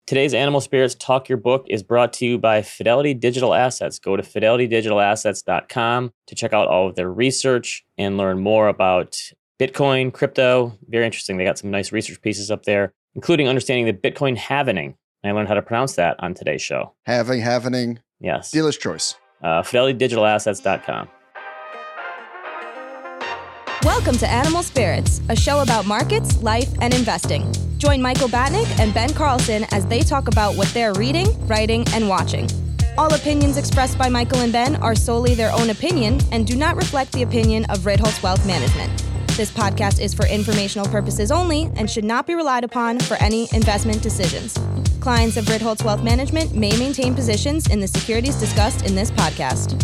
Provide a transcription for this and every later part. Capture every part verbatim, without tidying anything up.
Today's Animal Spirits Talk Your Book is brought to you by Fidelity Digital Assets. Go to fidelity digital assets dot com to check out all of their research and learn more about Bitcoin, crypto. Very interesting. They got some nice research pieces up there, including understanding the Bitcoin halvening. I learned how to pronounce that on today's show. Having, halvening. Yes. Dealer's choice. Uh, fidelity digital assets dot com. Welcome to Animal Spirits, a show about markets, life, and investing. Join Michael Batnick and Ben Carlson as they talk about what they're reading, writing, and watching. All opinions expressed by Michael and Ben are solely their own opinion and do not reflect the opinion of Ritholtz Wealth Management. This podcast is for informational purposes only and should not be relied upon for any investment decisions. Clients of Ritholtz Wealth Management may maintain positions in the securities discussed in this podcast.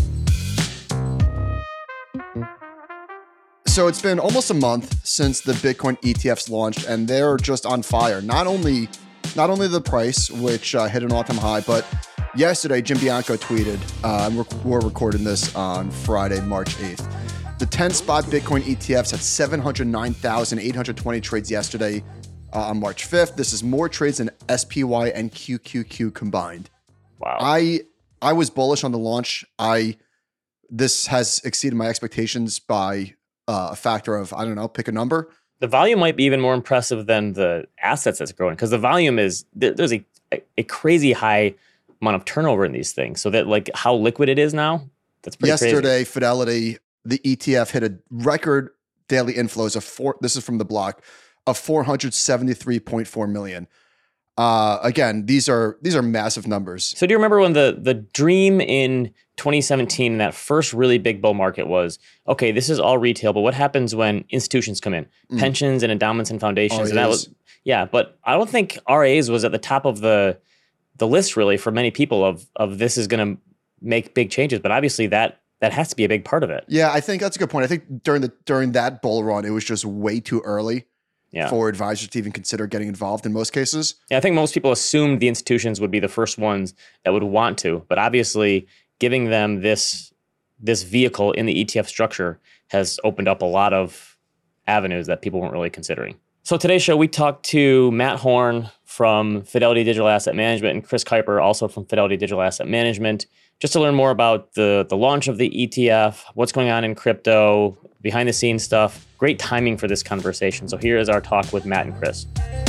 So it's been almost a month since the Bitcoin E T Fs launched, and they're just on fire. Not only, not only the price, which uh, hit an all-time high, but yesterday Jim Bianco tweeted, uh, and we're, we're recording this on Friday, March eighth. The ten spot Bitcoin E T Fs had seven hundred nine thousand eight hundred twenty trades yesterday uh, on March fifth. This is more trades than S P Y and Q Q Q combined. Wow. I I was bullish on the launch. I this has exceeded my expectations by uh, a factor of, I don't know, pick a number. The volume might be even more impressive than the assets that's growing, because the volume is, there's a, a crazy high amount of turnover in these things. So that, like, how liquid it is now, that's pretty Yesterday, crazy. Fidelity, the E T F hit a record daily inflows of four, this is from the block, of four hundred seventy-three point four million. Uh, again, these are these are massive numbers. So do you remember when the the dream in twenty seventeen, that first really big bull market was, okay, this is all retail, but what happens when institutions come in? Mm. Pensions and endowments and foundations. R As. And that was, yeah, but I don't think R As was at the top of the the list really for many people of of this is going to make big changes. But obviously that that has to be a big part of it. Yeah, I think that's a good point. I think during the during that bull run, it was just way too early. Yeah. For advisors to even consider getting involved in most cases. Yeah, I think most people assumed the institutions would be the first ones that would want to, but obviously giving them this this vehicle in the E T F structure has opened up a lot of avenues that people weren't really considering. So today's show, we talked to Matt Horn from Fidelity Digital Asset Management and Chris Kuiper, also from Fidelity Digital Asset Management, just to learn more about the, the launch of the E T F, what's going on in crypto, behind the scenes stuff. Great timing for this conversation. So here is our talk with Matt and Chris.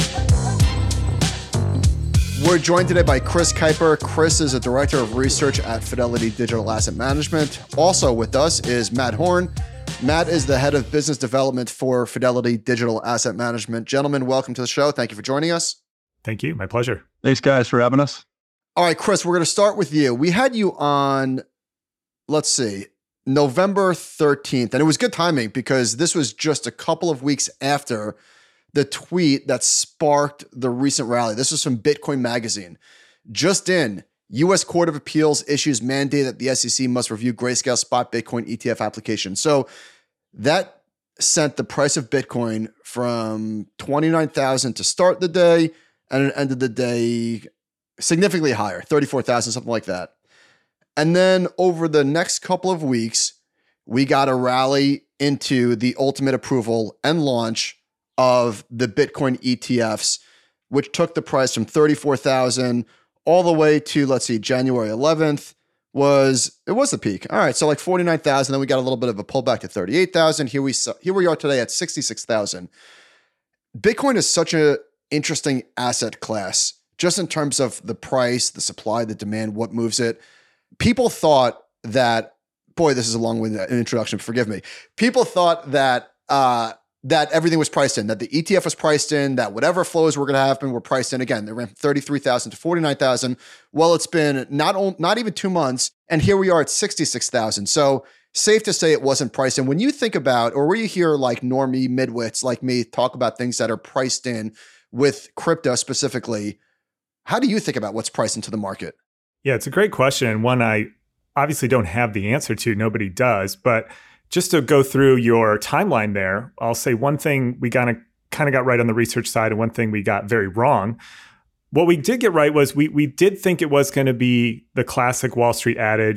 We're joined today by Chris Kuiper. Chris is a director of research at Fidelity Digital Asset Management. Also with us is Matt Horn. Matt is the head of business development for Fidelity Digital Asset Management. Gentlemen, welcome to the show. Thank you for joining us. Thank you. My pleasure. Thanks, guys, for having us. All right, Chris, we're going to start with you. We had you on, let's see, November thirteenth. And it was good timing because this was just a couple of weeks after the tweet that sparked the recent rally. This was from Bitcoin Magazine. Just in, U S Court of Appeals issues mandate that the S E C must review Grayscale spot Bitcoin E T F application. So that sent the price of Bitcoin from twenty-nine thousand to start the day, and it ended the day significantly higher, thirty-four thousand, something like that. And then over the next couple of weeks, we got a rally into the ultimate approval and launch of the Bitcoin E T Fs, which took the price from thirty-four thousand all the way to, let's see, January eleventh was, it was the peak. All right, so like forty-nine thousand, then we got a little bit of a pullback to thirty-eight thousand. Here we here we are today at sixty-six thousand. Bitcoin is such an interesting asset class, just in terms of the price, the supply, the demand, what moves it. People thought that, boy, this is a long-winded introduction, forgive me. People thought that uh, that everything was priced in, that the E T F was priced in, that whatever flows were going to happen were priced in. Again, they ran from thirty-three thousand to forty-nine thousand. Well, it's been not, o- not even two months, and here we are at sixty-six thousand. So safe to say it wasn't priced in. When you think about, or when you hear like normie midwits like me talk about things that are priced in with crypto specifically, how do you think about what's priced into the market? Yeah, it's a great question, and one I obviously don't have the answer to. Nobody does. But just to go through your timeline there, I'll say one thing we kind of kind of got right on the research side, and one thing we got very wrong. What we did get right was we we did think it was going to be the classic Wall Street adage,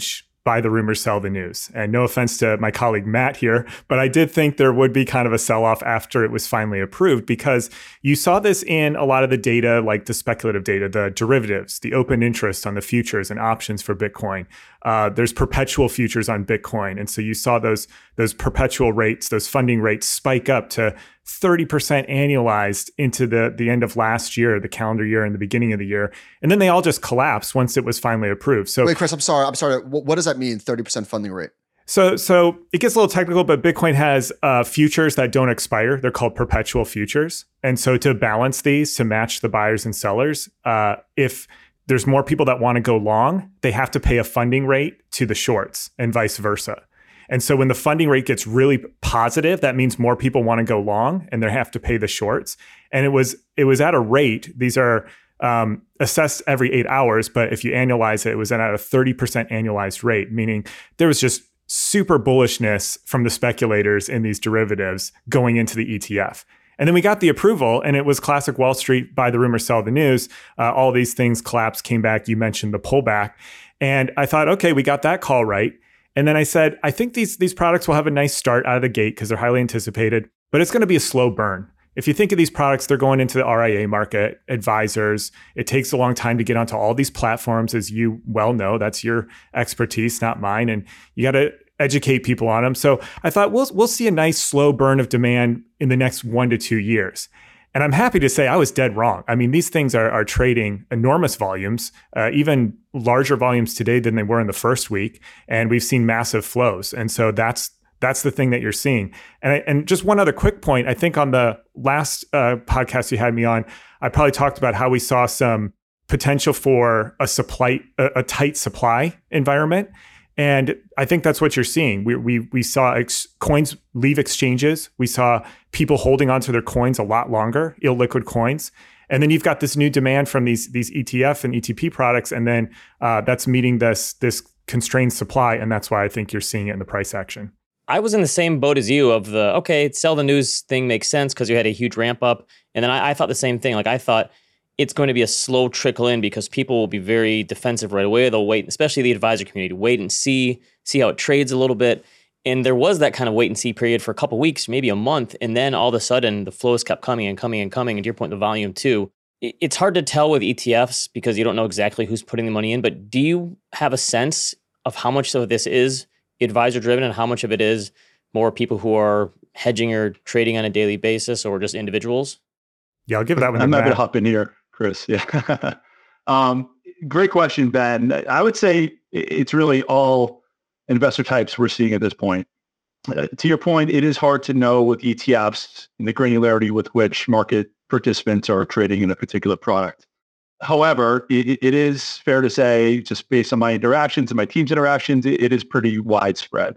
buy the rumor, sell the news. And no offense to my colleague Matt here, but I did think there would be kind of a sell-off after it was finally approved, because you saw this in a lot of the data, like the speculative data, the derivatives, the open interest on the futures and options for Bitcoin. Uh, there's perpetual futures on Bitcoin. And so you saw those, those perpetual rates, those funding rates spike up to thirty percent annualized into the, the end of last year, the calendar year, and the beginning of the year. And then they all just collapsed once it was finally approved. So wait, Chris, I'm sorry. I'm sorry. What, what does that mean, thirty percent funding rate? So so it gets a little technical, but Bitcoin has uh, futures that don't expire. They're called perpetual futures. And so to balance these, to match the buyers and sellers, uh, if there's more people that want to go long, they have to pay a funding rate to the shorts and vice versa. And so when the funding rate gets really positive, that means more people want to go long and they have to pay the shorts. And it was it was at a rate, these are um, assessed every eight hours, but if you annualize it, it was at a thirty percent annualized rate, meaning there was just super bullishness from the speculators in these derivatives going into the E T F. And then we got the approval, and it was classic Wall Street, buy the rumor, sell the news. Uh, all these things collapsed, came back. You mentioned the pullback. And I thought, okay, we got that call right. And then I said, I think these, these products will have a nice start out of the gate because they're highly anticipated, but it's going to be a slow burn. If you think of these products, they're going into the R I A market, advisors. It takes a long time to get onto all these platforms, as you well know. That's your expertise, not mine. And you got to educate people on them. So I thought we'll we'll see a nice slow burn of demand in the next one to two years. And I'm happy to say I was dead wrong. I mean, these things are, are trading enormous volumes, uh, even larger volumes today than they were in the first week. And we've seen massive flows. And so that's that's the thing that you're seeing. And, I, and just one other quick point, I think on the last uh, podcast you had me on, I probably talked about how we saw some potential for a supply, a, a tight supply environment. And I think that's what you're seeing. We we we saw ex- coins leave exchanges. We saw people holding onto their coins a lot longer, illiquid coins. And then you've got this new demand from these these E T F and E T P products, and then uh, that's meeting this this constrained supply, and that's why I think you're seeing it in the price action. I was in the same boat as you of the, okay, sell the news thing makes sense because you had a huge ramp up. And then I, I thought the same thing. Like I thought it's going to be a slow trickle in because people will be very defensive right away. They'll wait, especially the advisor community, wait and see, see how it trades a little bit. And there was that kind of wait and see period for a couple of weeks, maybe a month. And then all of a sudden the flows kept coming and coming and coming. And to your point, the volume too. It's hard to tell with E T Fs because you don't know exactly who's putting the money in. But do you have a sense of how much of this is advisor driven and how much of it is more people who are hedging or trading on a daily basis or just individuals? Yeah, I'll give that one. I'm happy to hop in here, Chris. Yeah. um, great question, Ben. I would say it's really all investor types we're seeing at this point. Uh, to your point, it is hard to know with E T Fs and the granularity with which market participants are trading in a particular product. However, it, it is fair to say, just based on my interactions and my team's interactions, it, it is pretty widespread.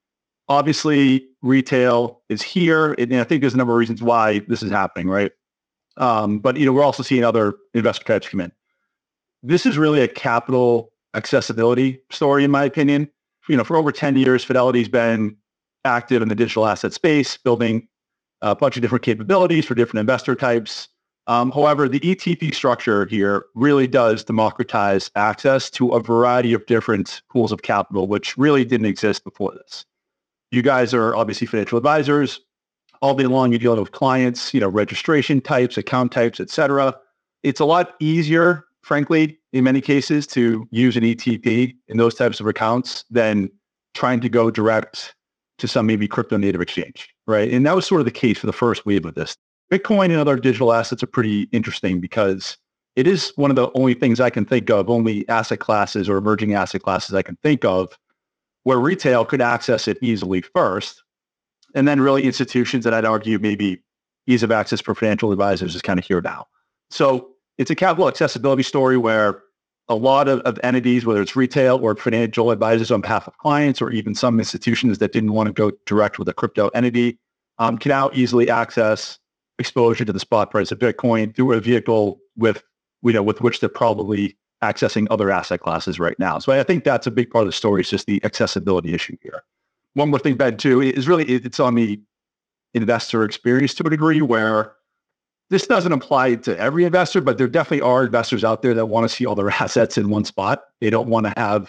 Obviously, retail is here, and I think there's a number of reasons why this is happening, right? Um, but you know, we're also seeing other investor types come in. This is really a capital accessibility story, in my opinion. You know, for over ten years, Fidelity's been active in the digital asset space, building a bunch of different capabilities for different investor types. Um, however, the E T P structure here really does democratize access to a variety of different pools of capital, which really didn't exist before this. You guys are obviously financial advisors. All day long, you're dealing with clients, you know, registration types, account types, et cetera. It's a lot easier, frankly, in many cases, to use an E T P in those types of accounts than trying to go direct to some maybe crypto native exchange, right? And that was sort of the case for the first wave of this. Bitcoin and other digital assets are pretty interesting because it is one of the only things I can think of, only asset classes or emerging asset classes I can think of, where retail could access it easily first. And then really institutions that I'd argue maybe ease of access for financial advisors is kind of here now. So it's a capital accessibility story where a lot of, of entities, whether it's retail or financial advisors on behalf of clients, or even some institutions that didn't want to go direct with a crypto entity, um, can now easily access exposure to the spot price of Bitcoin through a vehicle with, you know, with which they're probably accessing other asset classes right now. So I think that's a big part of the story, is just the accessibility issue here. One more thing, Ben, too, is really, it's on the investor experience to a degree, where this doesn't apply to every investor, but there definitely are investors out there that want to see all their assets in one spot. They don't want to have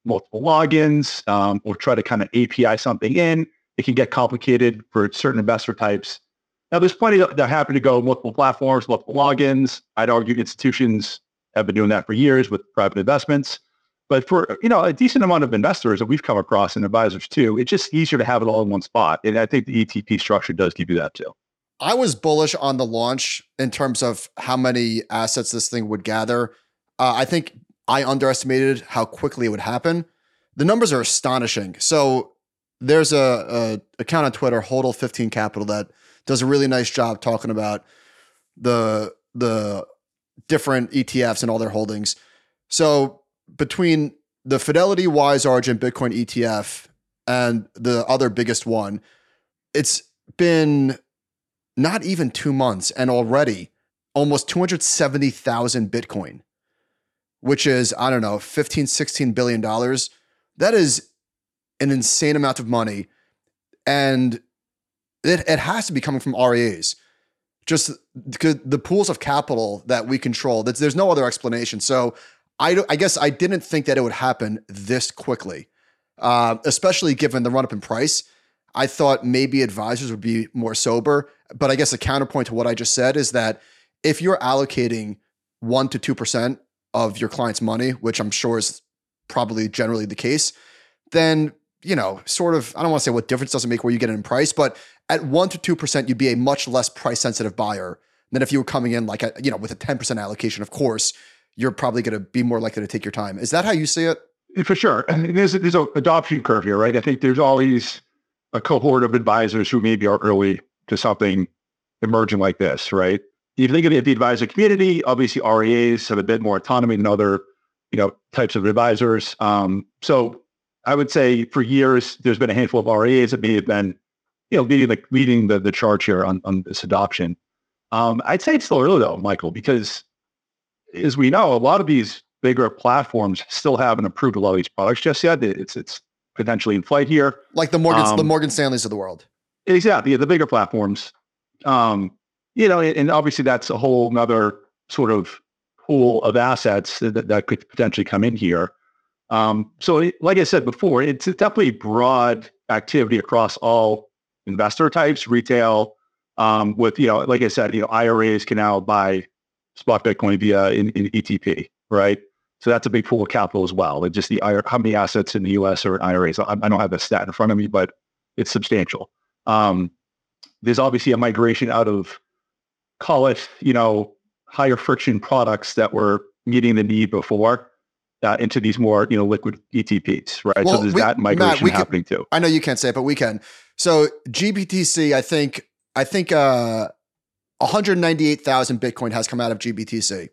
multiple logins um, or try to kind of A P I something in. It can get complicated for certain investor types. Now, there's plenty that are happy to go multiple platforms, multiple logins. I'd argue institutions have been doing that for years with private investments. But for, you know, a decent amount of investors that we've come across and advisors too, it's just easier to have it all in one spot. And I think the E T P structure does give you that too. I was bullish on the launch in terms of how many assets this thing would gather. Uh, I think I underestimated how quickly it would happen. The numbers are astonishing. So there's a, a account on Twitter, Hodl fifteen Capital, that does a really nice job talking about the the different E T Fs and all their holdings. So between the Fidelity Wise Origin Bitcoin E T F and the other biggest one, it's been not even two months and already almost two hundred seventy thousand Bitcoin, which is, I don't know, fifteen, sixteen billion dollars. That is an insane amount of money. And it, it has to be coming from R I As. Just the, the pools of capital that we control. That's, there's no other explanation. So I, I guess I didn't think that it would happen this quickly, uh, especially given the run-up in price. I thought maybe advisors would be more sober. But I guess a counterpoint to what I just said is that if you're allocating one to two percent of your client's money, which I'm sure is probably generally the case, then, you know, sort of, I don't want to say what difference does it make where you get it in price, but at one to two percent, you'd be a much less price sensitive buyer than if you were coming in like, a, you know, with a ten percent allocation. Of course, you're probably going to be more likely to take your time. Is that how you see it? For sure. And there's, there's an adoption curve here, right? I think there's always a cohort of advisors who maybe are early to something emerging like this, right? If you think of the advisor community, obviously R I As have a bit more autonomy than other, you know, types of advisors. Um, so I would say for years, there's been a handful of R I As that may have been, you know, leading the, leading the, the charge here on, on this adoption. Um, I'd say it's still early though, Michael, because as we know, a lot of these bigger platforms still haven't approved a lot of these products just yet. It's, it's potentially in flight here. Like the Morgan, um, the Morgan Stanleys of the world. Exactly. Yeah, the bigger platforms. Um, you know, and obviously that's a whole nother sort of pool of assets that, that could potentially come in here. Um, so like I said before, it's definitely broad activity across all investor types, retail, um, with, you know, like I said, you know, I R As can now buy spot Bitcoin via in, in E T P, right? So that's a big pool of capital as well. And just the how many assets in the U S are in I R As. I, I don't have the stat in front of me, but it's substantial. Um, there's obviously a migration out of, call it, you know, higher friction products that were meeting the need before uh, into these more, you know, liquid E T Ps, right? Well, so there's we, that migration Matt, happening can, too. I know you can't say it, but we can. So G B T C, I think, I think uh, one hundred ninety-eight thousand Bitcoin has come out of G B T C.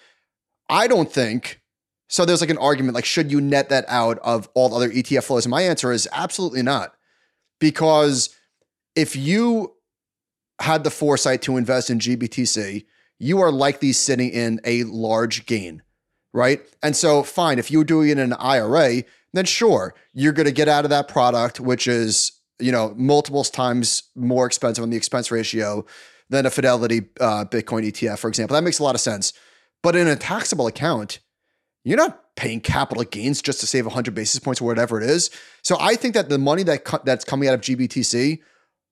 I don't think, so there's like an argument, like, should you net that out of all the other E T F flows? And my answer is absolutely not. Because if you had the foresight to invest in G B T C, you are likely sitting in a large gain, right? And so fine, if you're doing it in an I R A, then sure, you're going to get out of that product, which is, you know, multiples times more expensive on the expense ratio than a Fidelity uh, Bitcoin E T F, for example. That makes a lot of sense. But in a taxable account, you're not paying capital gains just to save one hundred basis points or whatever it is. So I think that the money that co- that's coming out of G B T C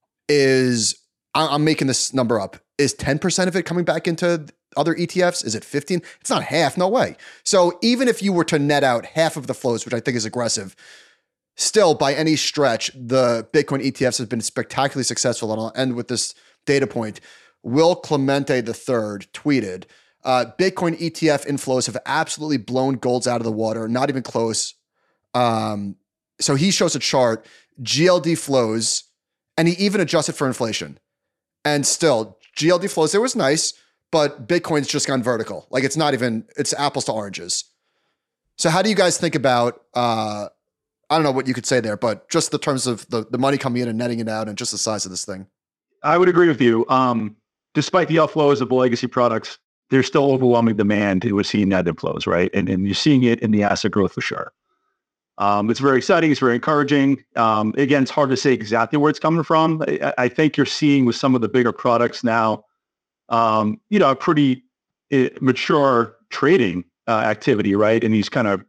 is, I'm making this number up, is ten percent of it coming back into other E T Fs? Is it fifteen? It's not half, no way. So even if you were to net out half of the flows, which I think is aggressive, still by any stretch, the Bitcoin E T Fs have been spectacularly successful. And I'll end with this data point. Will Clemente the third tweeted, uh, Bitcoin E T F inflows have absolutely blown golds out of the water, not even close. Um, so he shows a chart, G L D flows, and he even adjusted for inflation. And still, G L D flows, it was nice, but Bitcoin's just gone vertical. Like it's not even, it's apples to oranges. So how do you guys think about, uh, I don't know what you could say there, but just the terms of the, the money coming in and netting it out and just the size of this thing? I would agree with you. Um, despite the outflows of the legacy products, there's still overwhelming demand. We're seeing net inflows, right? And, and you're seeing it in the asset growth for sure. Um, it's very exciting. It's very encouraging. Um, again, it's hard to say exactly where it's coming from. I, I think you're seeing with some of the bigger products now, um, you know, a pretty uh, mature trading uh, activity, right? And these kind of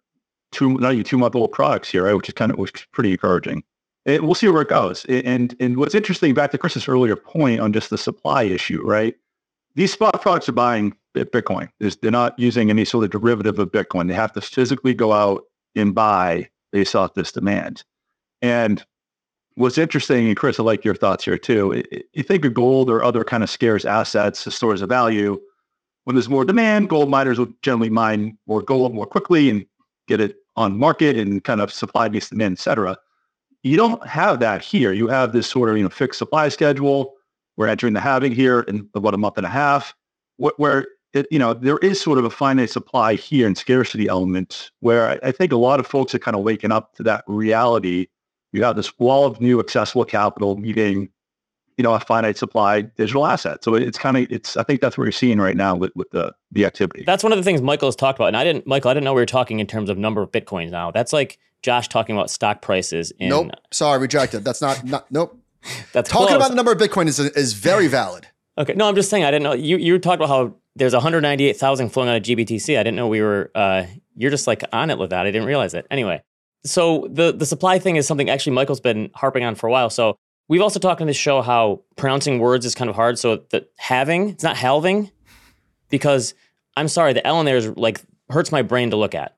two, not even two month old products here, right? Which is kind of, which is pretty encouraging. And we'll see where it goes. And, and what's interesting, back to Chris's earlier point on just the supply issue, right? These spot products are buying Bitcoin. They're not using any sort of derivative of Bitcoin. They have to physically go out and buy based off this demand. And what's interesting, and Chris, I like your thoughts here too. You think of gold or other kind of scarce assets, the stores of value. When there's more demand, gold miners will generally mine more gold more quickly and get it on market and kind of supply meets demand, et cetera. You don't have that here. You have this sort of, you know, fixed supply schedule. We're entering the halving here in about a month and a half, where it, you know, there is sort of a finite supply here and scarcity element where I, I think a lot of folks are kind of waking up to that reality. You have this wall of new accessible capital meeting, you know, a finite supply digital asset. So it's kind of, it's, I think that's what you're seeing right now with, with the, the activity. That's one of the things Michael has talked about. And I didn't, Michael, I didn't know we were talking in terms of number of Bitcoins now. That's like Josh talking about stock prices. In, nope. Sorry, rejected. That's not, not nope. That's talking close. about the number of Bitcoin is, is very valid. Okay. No, I'm just saying, I didn't know. You, you talked about how there's one hundred ninety-eight thousand flowing out of G B T C. I didn't know we were, uh, you're just like on it with that. I didn't realize it. Anyway. So the, the supply thing is something actually Michael's been harping on for a while. So we've also talked on this show how pronouncing words is kind of hard. So the having, it's not halving, because I'm sorry, the L in there is like hurts my brain to look at.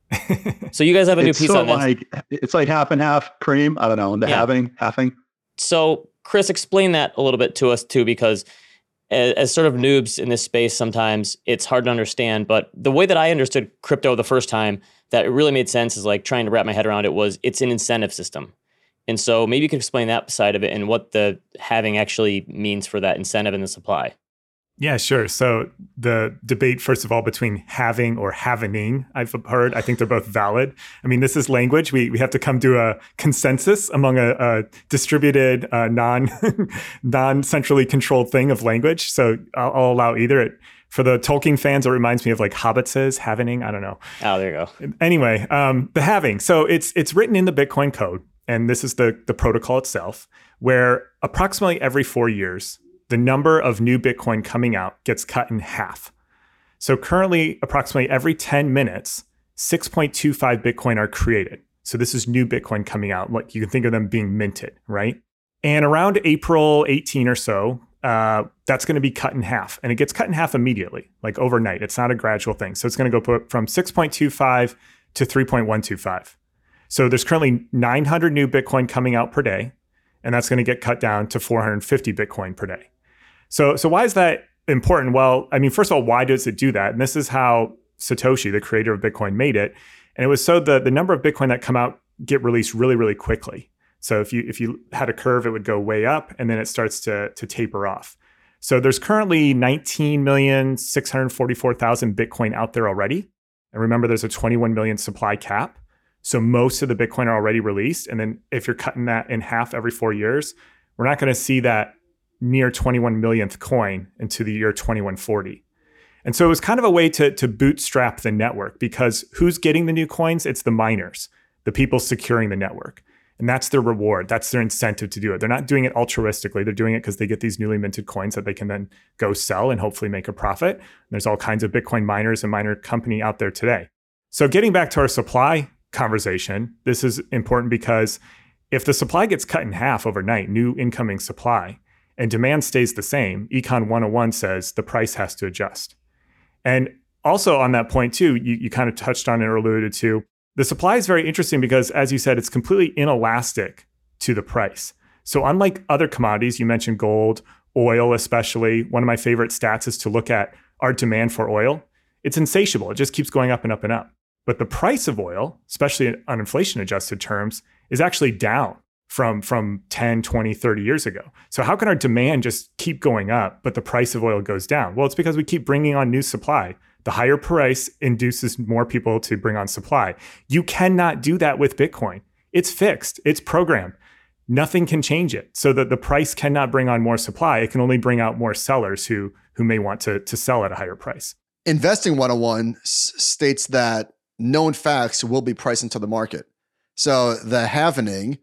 So you guys have a new it's piece so on this. Like, it's like half and half cream. I don't know. The yeah. having, halving. So Chris, explain that a little bit to us too, because as, as sort of noobs in this space, sometimes it's hard to understand. But the way that I understood crypto the first time that it really made sense is like trying to wrap my head around it was it's an incentive system. And so maybe you could explain that side of it and what the having actually means for that incentive and the supply. Yeah, sure. So the debate, first of all, between having or having, I've heard, I think they're both valid. I mean, this is language. We we have to come to a consensus among a, a distributed, uh, non, non-centrally controlled thing of language. So I'll, I'll allow either. It, for the Tolkien fans, it reminds me of like Hobbit says, having, I don't know. Oh, there you go. Anyway, um, the having. So it's it's written in the Bitcoin code, and this is the the protocol itself, where approximately every four years, the number of new Bitcoin coming out gets cut in half. So currently, approximately every ten minutes, six point two five Bitcoin are created. So this is new Bitcoin coming out. Like you can think of them being minted, right? And around April eighteenth or so, uh, that's going to be cut in half. And it gets cut in half immediately, like overnight. It's not a gradual thing. So it's going to go from six point two five to three point one two five. So there's currently nine hundred new Bitcoin coming out per day. And that's going to get cut down to four hundred fifty Bitcoin per day. So, so why is that important? Well, I mean, first of all, why does it do that? And this is how Satoshi, the creator of Bitcoin, made it. And it was so the, the number of Bitcoin that come out get released really, really quickly. So if you if you had a curve, it would go way up and then it starts to, to taper off. So there's currently nineteen million six hundred forty-four thousand Bitcoin out there already. And remember, there's a twenty-one million supply cap. So most of the Bitcoin are already released. And then if you're cutting that in half every four years, we're not going to see that near twenty-one millionth coin into the year twenty-one forty. And so it was kind of a way to, to bootstrap the network, because who's getting the new coins? It's the miners, the people securing the network. And that's their reward. That's their incentive to do it. They're not doing it altruistically. They're doing it because they get these newly minted coins that they can then go sell and hopefully make a profit. And there's all kinds of Bitcoin miners and miner company out there today. So getting back to our supply conversation, this is important because if the supply gets cut in half overnight, new incoming supply, and demand stays the same, Econ one oh one says the price has to adjust. And also on that point too, you, you kind of touched on it or alluded to, the supply is very interesting because, as you said, it's completely inelastic to the price. So unlike other commodities, you mentioned gold, oil especially, one of my favorite stats is to look at our demand for oil. It's insatiable. It just keeps going up and up and up. But the price of oil, especially on inflation-adjusted terms, is actually down from, from ten, twenty, thirty years ago. So how can our demand just keep going up, but the price of oil goes down? Well, it's because we keep bringing on new supply. The higher price induces more people to bring on supply. You cannot do that with Bitcoin. It's fixed. It's programmed. Nothing can change it. So that the price cannot bring on more supply. It can only bring out more sellers who, who may want to, to sell at a higher price. Investing one oh one s- states that known facts will be priced into the market. So the halvening,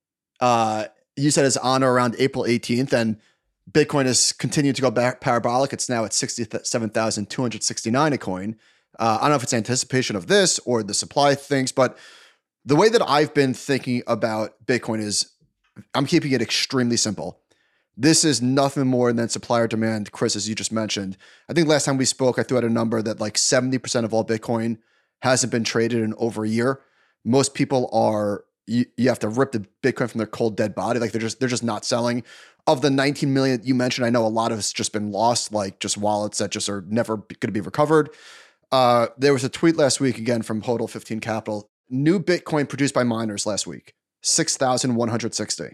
uh, you said is on or around April eighteenth, and Bitcoin has continued to go back parabolic. It's now at sixty-seven thousand two hundred sixty-nine a coin. Uh, I don't know if it's anticipation of this or the supply things, but the way that I've been thinking about Bitcoin is I'm keeping it extremely simple. This is nothing more than supply or demand, Chris, as you just mentioned. I think last time we spoke, I threw out a number that like seventy percent of all Bitcoin hasn't been traded in over a year. Most people are, you, you have to rip the Bitcoin from their cold dead body. Like they're just, they're just not selling. Of the nineteen million you mentioned, I know a lot of it's just been lost, like just wallets that just are never going to be recovered. Uh, there was a tweet last week, again, from Hodl fifteen Capital. New Bitcoin produced by miners last week, six thousand one hundred sixty.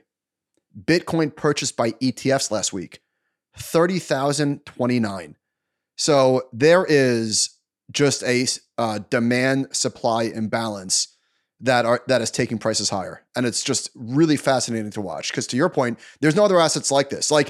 Bitcoin purchased by E T Fs last week, thirty thousand twenty-nine. So there is just a uh, demand supply imbalance that are that is taking prices higher. And it's just really fascinating to watch. Because to your point, there's no other assets like this. Like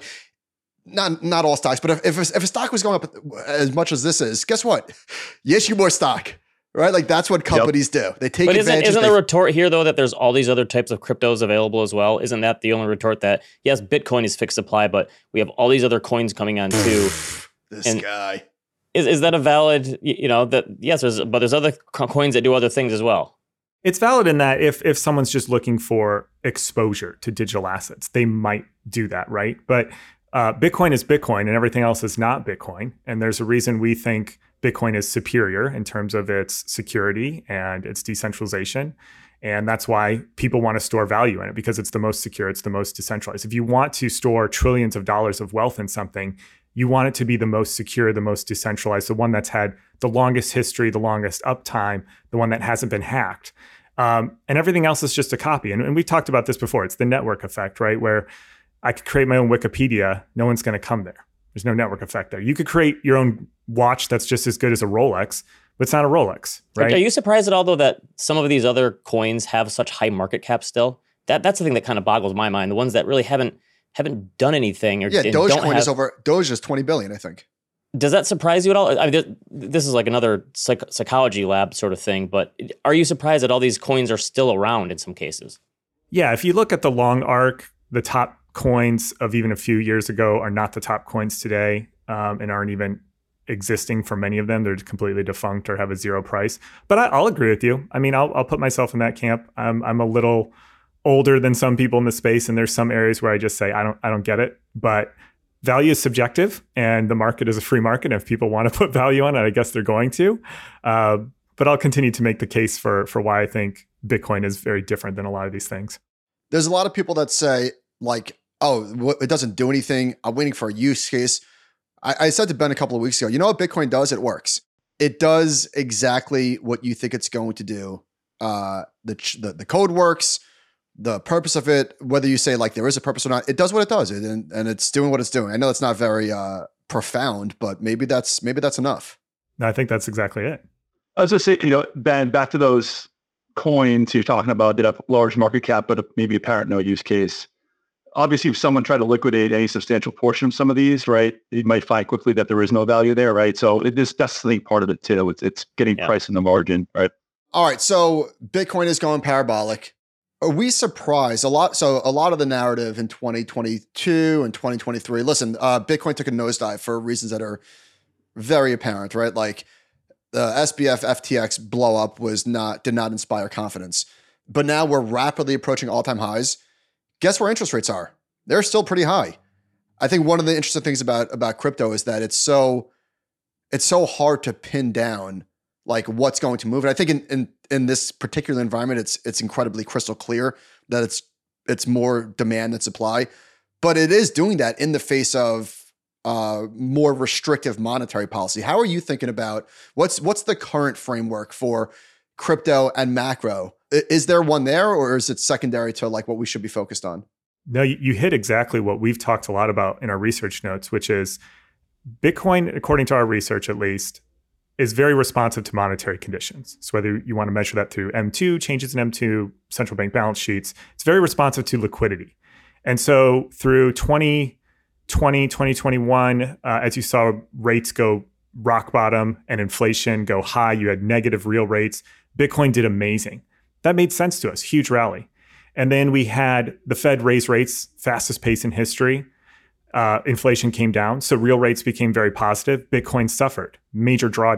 not not all stocks, but if, if, a, if a stock was going up as much as this is, guess what? You issue more stock. Right? Like that's what companies yep. do. They take but advantage. Isn't, isn't they, the retort here, though, that there's all these other types of cryptos available as well? Isn't that the only retort that, yes, Bitcoin is fixed supply, but we have all these other coins coming on too? This and guy. Is is that a valid, you know, that, yes, there's, but there's other co- coins that do other things as well. It's valid in that if if someone's just looking for exposure to digital assets, they might do that, right? But uh, Bitcoin is Bitcoin and everything else is not Bitcoin. And there's a reason we think Bitcoin is superior in terms of its security and its decentralization. And that's why people want to store value in it, because it's the most secure, it's the most decentralized. If you want to store trillions of dollars of wealth in something, you want it to be the most secure, the most decentralized, the one that's had the longest history, the longest uptime, the one that hasn't been hacked. Um, and everything else is just a copy. And, and we talked about this before. It's the network effect, right? Where I could create my own Wikipedia. No one's going to come there. There's no network effect there. You could create your own watch that's just as good as a Rolex, but it's not a Rolex, right? Are you surprised at all, though, that some of these other coins have such high market cap still? That That's the thing that kind of boggles my mind. The ones that really haven't haven't done anything. Or yeah, don't Dogecoin have, is over, Doge is twenty billion, I think. Does that surprise you at all? I mean, this is like another psych- psychology lab sort of thing, but are you surprised that all these coins are still around in some cases? Yeah, if you look at the long arc, the top coins of even a few years ago are not the top coins today, um, and aren't even existing for many of them. They're completely defunct or have a zero price. But I, I'll agree with you. I mean, I'll, I'll put myself in that camp. I'm, I'm a little older than some people in the space, and there's some areas where I just say I don't I don't get it. But value is subjective, and the market is a free market. And if people want to put value on it, I guess they're going to. Uh, but I'll continue to make the case for for why I think Bitcoin is very different than a lot of these things. There's a lot of people that say like, oh, it doesn't do anything. I'm waiting for a use case. I, I said to Ben a couple of weeks ago, you know what Bitcoin does? It works. It does exactly what you think it's going to do. Uh, the, the the code works. The purpose of it, whether you say like there is a purpose or not, it does what it does, it, and, and it's doing what it's doing. I know it's not very uh, profound, but maybe that's maybe that's enough. No, I think that's exactly it. I was just saying, you know, Ben, back to those coins you're talking about that have large market cap, but maybe apparent no use case. Obviously, if someone tried to liquidate any substantial portion of some of these, right, you might find quickly that there is no value there, right? So it is, that's the thing, part of it too. It's it's getting yeah. price in the margin, right? All right, so Bitcoin is going parabolic. Are we surprised a lot? So a lot of the narrative in twenty twenty-two and twenty twenty-three, listen, uh, Bitcoin took a nosedive for reasons that are very apparent, right? Like the S B F F T X blow up was not, did not inspire confidence, but now we're rapidly approaching all-time highs. Guess where interest rates are? They're still pretty high. I think one of the interesting things about, about crypto is that it's so, it's so hard to pin down like what's going to move. And I think in, in, in this particular environment, it's, it's incredibly crystal clear that it's, it's more demand than supply, but it is doing that in the face of uh, more restrictive monetary policy. How are you thinking about what's, what's the current framework for crypto and macro? Is there one there, or is it secondary to like what we should be focused on? No, you hit exactly what we've talked a lot about in our research notes, which is Bitcoin, according to our research at least, is very responsive to monetary conditions. So whether you want to measure that through M two, changes in M two, central bank balance sheets, it's very responsive to liquidity. And so through twenty twenty, twenty twenty-one, uh, as you saw rates go rock bottom and inflation go high, you had negative real rates, Bitcoin did amazing. That made sense to us, huge rally. And then we had the Fed raise rates, fastest pace in history. Uh, inflation came down, so real rates became very positive. Bitcoin suffered, major drawdown.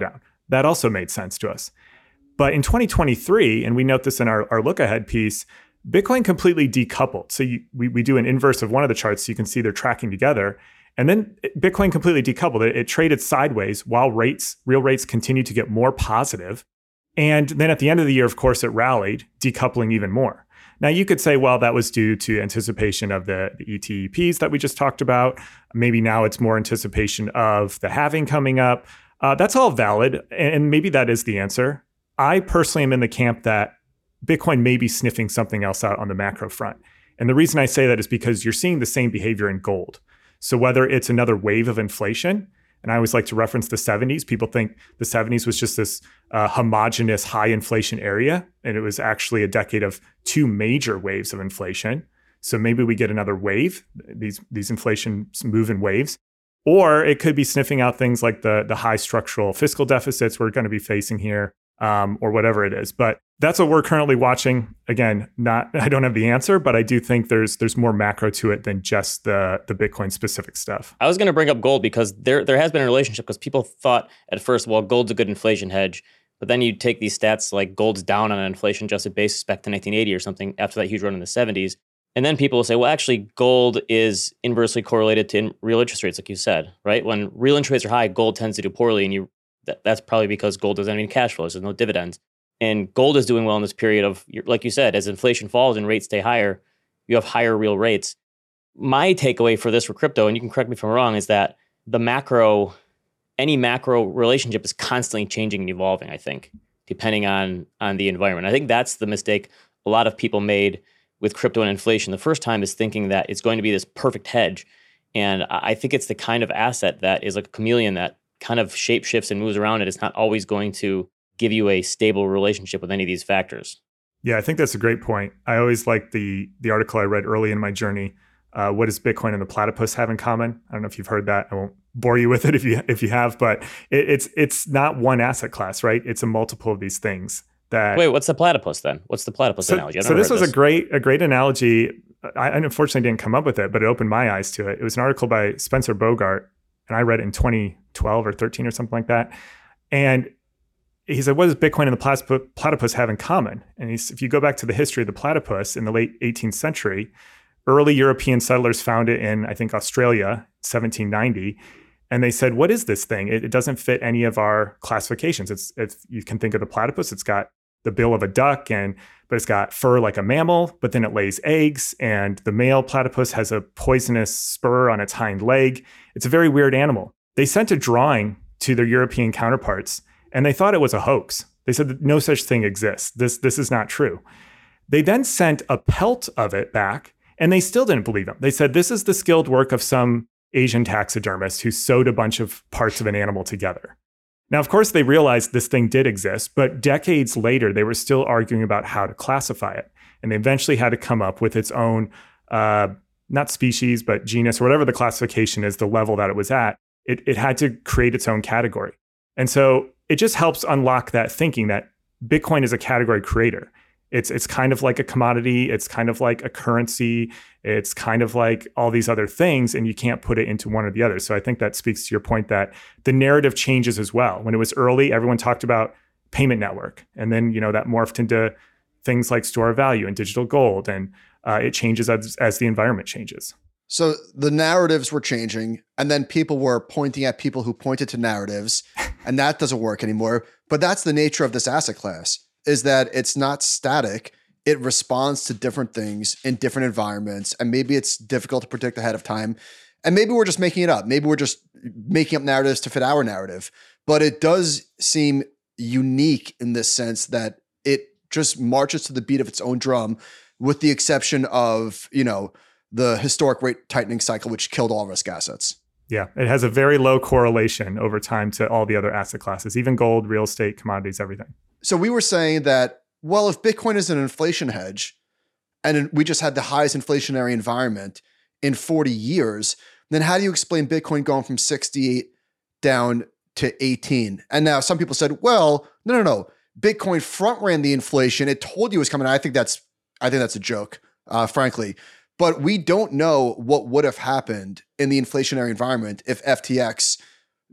that also made sense to us. But in twenty twenty-three, and we note this in our, our look ahead piece, Bitcoin completely decoupled. So you, we, we do an inverse of one of the charts so you can see they're tracking together. And then Bitcoin completely decoupled. It, it traded sideways while rates, real rates continued to get more positive. And then at the end of the year, of course, it rallied, decoupling even more. Now, you could say, well, that was due to anticipation of the, the E T E Ps that we just talked about. Maybe now it's more anticipation of the halving coming up. Uh, that's all valid. And maybe that is the answer. I personally am in the camp that Bitcoin may be sniffing something else out on the macro front. And the reason I say that is because you're seeing the same behavior in gold. So whether it's another wave of inflation, and I always like to reference the seventies, people think the seventies was just this uh, homogenous high inflation area, and it was actually a decade of two major waves of inflation. So maybe we get another wave, these, these inflation move in waves. Or it could be sniffing out things like the, the high structural fiscal deficits we're going to be facing here, um, or whatever it is. But that's what we're currently watching. Again, not I don't have the answer, but I do think there's there's more macro to it than just the the Bitcoin specific stuff. I was going to bring up gold because there there has been a relationship, because people thought at first, well, gold's a good inflation hedge. But then you take these stats like gold's down on an inflation adjusted basis back to nineteen eighty or something after that huge run in the seventies. And then people will say, well, actually, gold is inversely correlated to in real interest rates, like you said, right? When real interest rates are high, gold tends to do poorly. And you that, that's probably because gold doesn't have any cash flows. There's no dividends. And gold is doing well in this period of, like you said, as inflation falls and rates stay higher, you have higher real rates. My takeaway for this for crypto, and you can correct me if I'm wrong, is that the macro, any macro relationship is constantly changing and evolving, I think, depending on, on the environment. I think that's the mistake a lot of people made with crypto and inflation. The first time is thinking that it's going to be this perfect hedge. And I think it's the kind of asset that is like a chameleon that kind of shape shifts and moves around. It is not always going to give you a stable relationship with any of these factors. Yeah, I think that's a great point. I always like the the article I read early in my journey. Uh, what does Bitcoin and the platypus have in common? I don't know if you've heard that. I won't bore you with it if you if you have, but it, it's it's not one asset class, right? It's a multiple of these things. That wait, what's the platypus then? What's the platypus so, analogy? So this was this. a great a great analogy. I unfortunately didn't come up with it, but it opened my eyes to it. It was an article by Spencer Bogart, and I read it in twenty twelve or thirteen or something like that. And he said, what does Bitcoin and the platypus have in common? And he's, if you go back to the history of the platypus in the late eighteenth century, early European settlers found it in, I think, Australia, seventeen ninety. And they said, what is this thing? It, it doesn't fit any of our classifications. It's, it's, you can think of the platypus. It's got the bill of a duck, and but it's got fur like a mammal, but then it lays eggs. And the male platypus has a poisonous spur on its hind leg. It's a very weird animal. They sent a drawing to their European counterparts, and they thought it was a hoax. They said that no such thing exists. This, this is not true. They then sent a pelt of it back, and they still didn't believe them. They said, this is the skilled work of some Asian taxidermist who sewed a bunch of parts of an animal together. Now, of course, they realized this thing did exist, but decades later, they were still arguing about how to classify it. And they eventually had to come up with its own, uh, not species, but genus, or whatever the classification is, the level that it was at. It, it had to create its own category. And so it just helps unlock that thinking that Bitcoin is a category creator. It's it's kind of like a commodity. It's kind of like a currency. It's kind of like all these other things, and you can't put it into one or the other. So I think that speaks to your point that the narrative changes as well. When it was early, everyone talked about payment network, and then you know that morphed into things like store of value and digital gold, and uh, it changes as as the environment changes. So the narratives were changing, and then people were pointing at people who pointed to narratives, and that doesn't work anymore. But that's the nature of this asset class, is that it's not static. It responds to different things in different environments, and maybe it's difficult to predict ahead of time. And maybe we're just making it up. Maybe we're just making up narratives to fit our narrative. But it does seem unique in this sense that it just marches to the beat of its own drum, with the exception of, you know, the historic rate tightening cycle, which killed all risk assets. Yeah, it has a very low correlation over time to all the other asset classes, even gold, real estate, commodities, everything. So we were saying that, well, if Bitcoin is an inflation hedge, and we just had the highest inflationary environment in forty years, then how do you explain Bitcoin going from sixty-eight down to eighteen? And now some people said, well, no, no, no. Bitcoin front ran the inflation. It told you it was coming. I think that's, I think that's a joke, uh, frankly. But we don't know what would have happened in the inflationary environment if F T X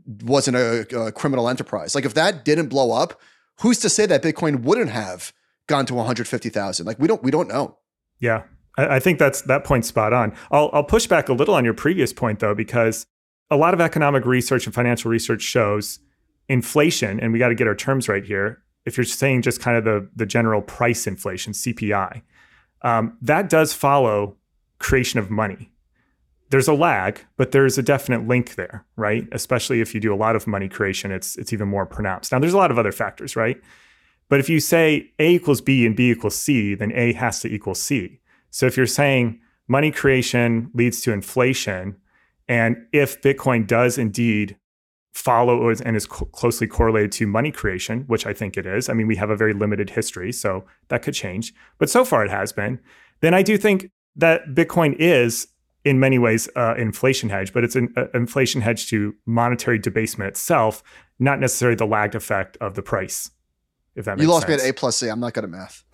wasn't a, a criminal enterprise. Like if that didn't blow up, who's to say that Bitcoin wouldn't have gone to one hundred fifty thousand? Like we don't we don't know. Yeah, I, I think that's that point's spot on. I'll I'll push back a little on your previous point though, because a lot of economic research and financial research shows inflation, and we got to get our terms right here. If you're saying just kind of the the general price inflation, C P I, um, that does follow creation of money. There's a lag, but there's a definite link there, right? Especially if you do a lot of money creation, it's it's even more pronounced. Now, there's a lot of other factors, right? But if you say A equals B and B equals C, then A has to equal C. So if you're saying money creation leads to inflation, and if Bitcoin does indeed follow and is co- closely correlated to money creation, which I think it is, I mean, we have a very limited history, so that could change. But so far it has been. Then I do think that Bitcoin is in many ways, uh, inflation hedge, but it's an uh, inflation hedge to monetary debasement itself, not necessarily the lagged effect of the price. If that makes sense. You lost me at A plus C. I'm not good at math.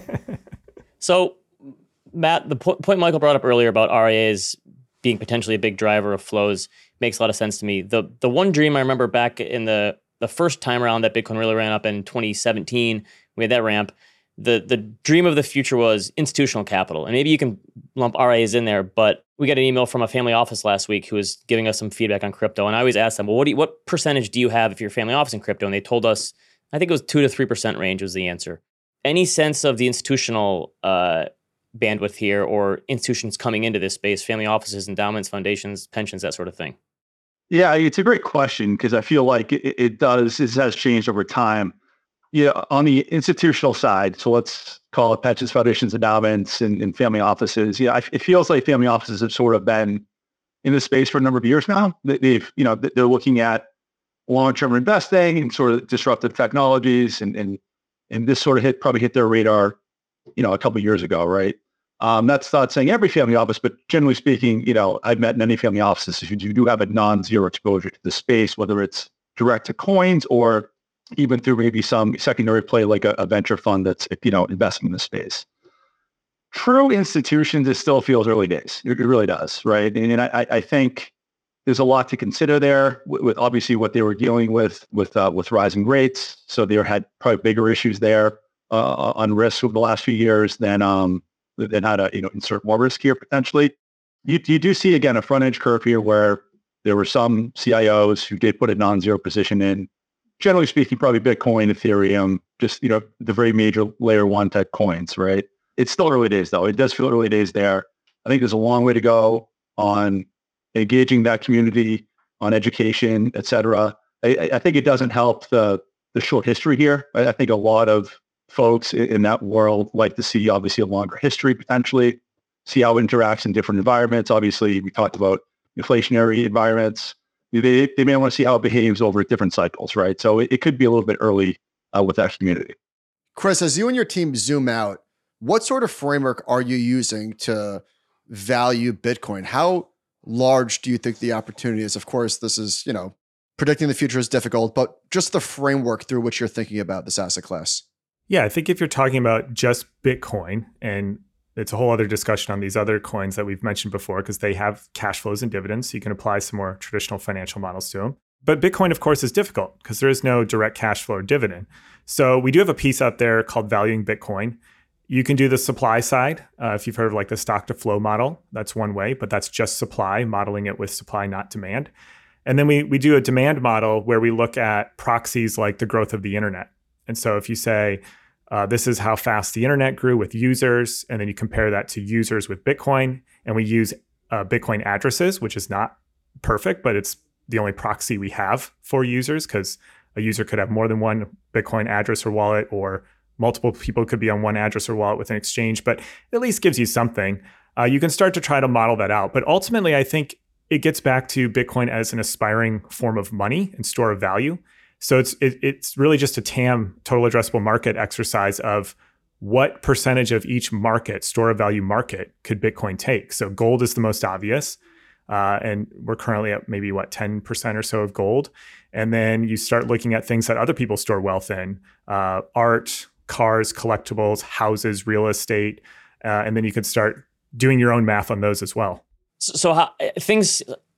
So, Matt, the po- point Michael brought up earlier about R I As being potentially a big driver of flows makes a lot of sense to me. The the one dream I remember back in the the first time around that Bitcoin really ran up in twenty seventeen, we had that ramp. The the dream of the future was institutional capital. And maybe you can lump R I As in there, but we got an email from a family office last week who was giving us some feedback on crypto. And I always asked them, well, what do you, what percentage do you have if you're a family office in crypto? And they told us, I think it was two to three percent range was the answer. Any sense of the institutional uh, bandwidth here, or institutions coming into this space, family offices, endowments, foundations, pensions, that sort of thing? Yeah, it's a great question because I feel like it, it does, it has changed over time. Yeah, on the institutional side, so let's call it pensions, foundations, endowments, and, and family offices. Yeah, it feels like family offices have sort of been in this space for a number of years now. They've, you know, they're looking at long-term investing and sort of disruptive technologies, and and and this sort of hit probably hit their radar, you know, a couple of years ago, right? Um, that's not saying every family office, but generally speaking, you know, I've met many family offices who do have a non-zero exposure to the space, whether it's direct to coins or even through maybe some secondary play like a, a venture fund that's, you know, investing in the space. True institutions, it still feels early days. It, it really does, right? And, and I, I think there's a lot to consider there with, with obviously what they were dealing with with uh, with rising rates. So they had probably bigger issues there uh, on risk over the last few years than um than how to, you know, insert more risk here potentially. You you do see again a front edge curve here where there were some C I Os who did put a non-zero position in. Generally speaking, probably Bitcoin, Ethereum, just, you know, the very major layer one type coins, right? It's still early days though. It does feel early days there. I think there's a long way to go on engaging that community, on education, et cetera. I, I think it doesn't help the the short history here. I, I think a lot of folks in, in that world like to see obviously a longer history potentially, see how it interacts in different environments. Obviously, we talked about inflationary environments. They, they may want to see how it behaves over different cycles, right? So it, it could be a little bit early uh, with that community. Chris, as you and your team zoom out, what sort of framework are you using to value Bitcoin? How large do you think the opportunity is? Of course, this is, you know, predicting the future is difficult, but just the framework through which you're thinking about this asset class. Yeah, I think if you're talking about just Bitcoin, and it's a whole other discussion on these other coins that we've mentioned before, because they have cash flows and dividends. So you can apply some more traditional financial models to them. But Bitcoin, of course, is difficult because there is no direct cash flow or dividend. So we do have a piece out there called Valuing Bitcoin. You can do the supply side. Uh, if you've heard of like the stock to flow model, that's one way, but that's just supply, modeling it with supply, not demand. And then we we do a demand model where we look at proxies like the growth of the internet. And so if you say, Uh, this is how fast the internet grew with users, and then you compare that to users with Bitcoin, and we use uh, Bitcoin addresses, which is not perfect, but it's the only proxy we have for users, because a user could have more than one Bitcoin address or wallet, or multiple people could be on one address or wallet with an exchange, but it at least gives you something. Uh, you can start to try to model that out. But ultimately, I think it gets back to Bitcoin as an aspiring form of money and store of value. So it's it, it's really just a T A M, total addressable market exercise of what percentage of each market, store of value market, could Bitcoin take. So gold is the most obvious. Uh, and we're currently at maybe, what, ten percent or so of gold. And then you start looking at things that other people store wealth in, uh, art, cars, collectibles, houses, real estate. Uh, and then you can start doing your own math on those as well. So, so how, things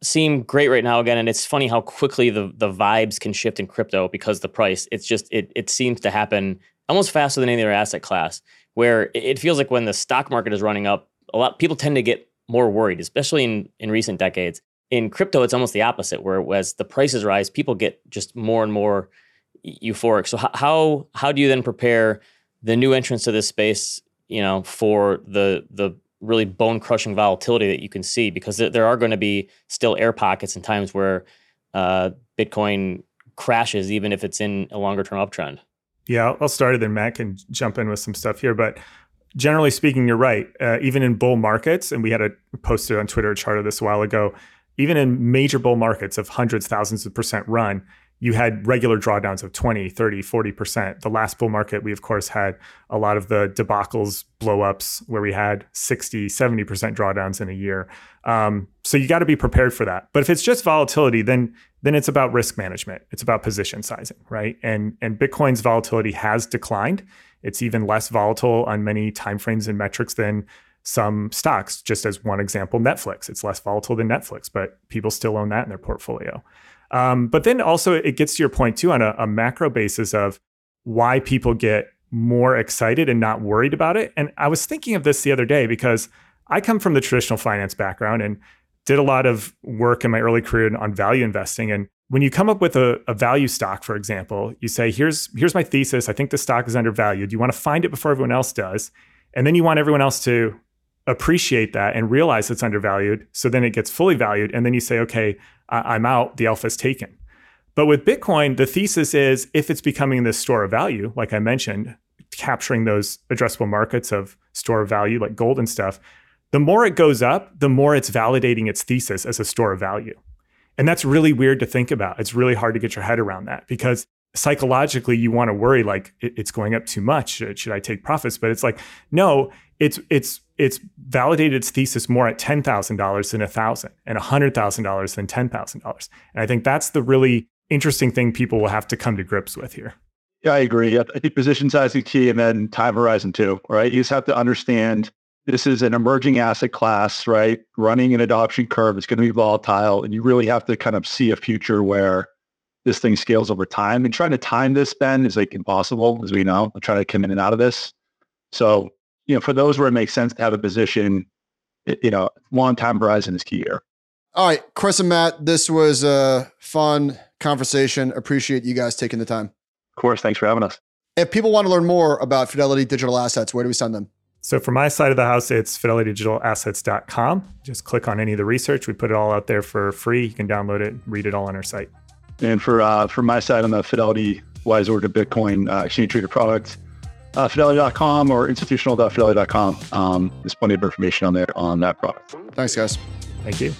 seem great right now again, and it's funny how quickly the the vibes can shift in crypto because the price. It's just it it seems to happen almost faster than any other asset class. Where it feels like when the stock market is running up, a lot people tend to get more worried, especially in in recent decades. In crypto, it's almost the opposite, where as the prices rise, people get just more and more euphoric. So how how do you then prepare the new entrants to this space, you know, for the the really bone crushing volatility that you can see? Because there, there are going to be still air pockets and times where uh, Bitcoin crashes, even if it's in a longer term uptrend. Yeah, I'll start it, then Matt can jump in with some stuff here. But generally speaking, you're right. Uh, even in bull markets, and we had a posted on Twitter a chart of this a while ago, even in major bull markets of hundreds, thousands of percent run, you had regular drawdowns of twenty, thirty, forty percent. The last bull market, we of course had a lot of the debacles, blow-ups, where we had sixty, seventy percent drawdowns in a year. Um, so you got to be prepared for that. But if it's just volatility, then then it's about risk management. It's about position sizing, right? And and Bitcoin's volatility has declined. It's even less volatile on many timeframes and metrics than some stocks. Just as one example, Netflix. It's less volatile than Netflix, but people still own that in their portfolio. Um, but then also it gets to your point too on a, a macro basis of why people get more excited and not worried about it. And I was thinking of this the other day because I come from the traditional finance background and did a lot of work in my early career on value investing. And when you come up with a, a value stock, for example, you say, here's, here's my thesis. I think the stock is undervalued. You want to find it before everyone else does. And then you want everyone else to appreciate that and realize it's undervalued. So then it gets fully valued. And then you say, okay, I- I'm out. The alpha's taken. But with Bitcoin, the thesis is if it's becoming this store of value, like I mentioned, capturing those addressable markets of store of value, like gold and stuff, the more it goes up, the more it's validating its thesis as a store of value. And that's really weird to think about. It's really hard to get your head around that because psychologically you want to worry like it's going up too much. Should, should I take profits? But it's like, no, it's it's it's validated its thesis more at ten thousand dollars than one thousand dollars and one hundred thousand dollars than ten thousand dollars. And I think that's the really interesting thing people will have to come to grips with here. Yeah, I agree. I think position size is key and then time horizon too, right? You just have to understand this is an emerging asset class, right? Running an adoption curve. It's going to be volatile. And you really have to kind of see a future where this thing scales over time. And trying to time this, Ben, is like impossible, as we know. I'm trying to come in and out of this. So, you know, for those where it makes sense to have a position, it, you know, long time horizon is key here. All right, Chris and Matt, this was a fun conversation. Appreciate you guys taking the time. Of course. Thanks for having us. If people want to learn more about Fidelity Digital Assets, where do we send them? So for my side of the house, it's fidelity digital assets dot com. Just click on any of the research. We put it all out there for free. You can download it, read it all on our site. And for uh, for my side on the Fidelity Wise Order Bitcoin uh, exchange traded product, uh, fidelity dot com or institutional dot fidelity dot com. Um, there's plenty of information on there on that product. Thanks, guys. Thank you.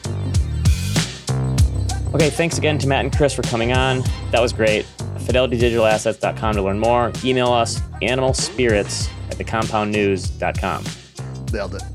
Okay, thanks again to Matt and Chris for coming on. That was great. fidelity digital assets dot com to learn more. Email us animal spirits at the compound news dot com. Nailed it.